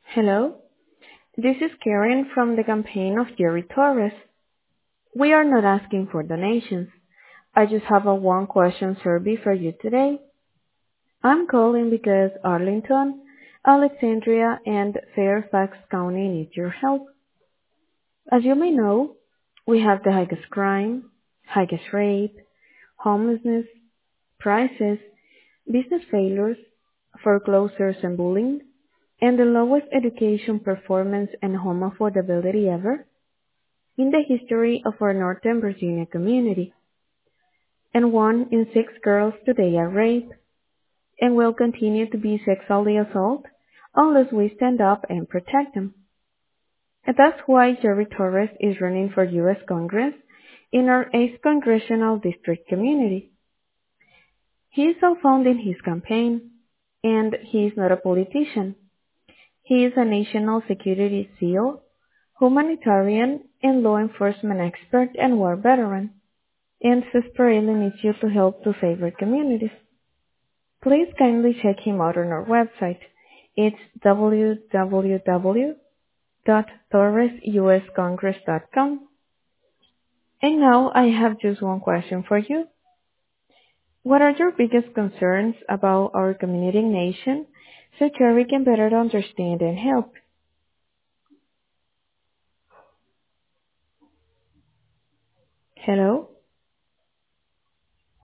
Hello, this is Karen from the campaign of Jerry Torres. We are not asking for donations. I just have a one question survey for you today. I'm calling because Arlington, Alexandria, and Fairfax County need your help. As you may know, we have the highest crime, highest rape, homelessness, prices, business failures, foreclosures and bullying, and the lowest education performance and home affordability ever in the history of our Northern Virginia community. And 1 in 6 girls today are raped and will continue to be sexually assaulted unless we stand up and protect them. And that's why Jerry Torres is running for U.S. Congress in our 8th Congressional District community. He is self-funding his campaign, and he is not a politician. He is a national security SEAL, humanitarian, and law enforcement expert and war veteran, and desperately needs you to help to save our communities. Please kindly check him out on our website. It's www.torresuscongress.com. And now I have just one question for you. What are your biggest concerns about our community nation so Jerry can better understand and help? Hello?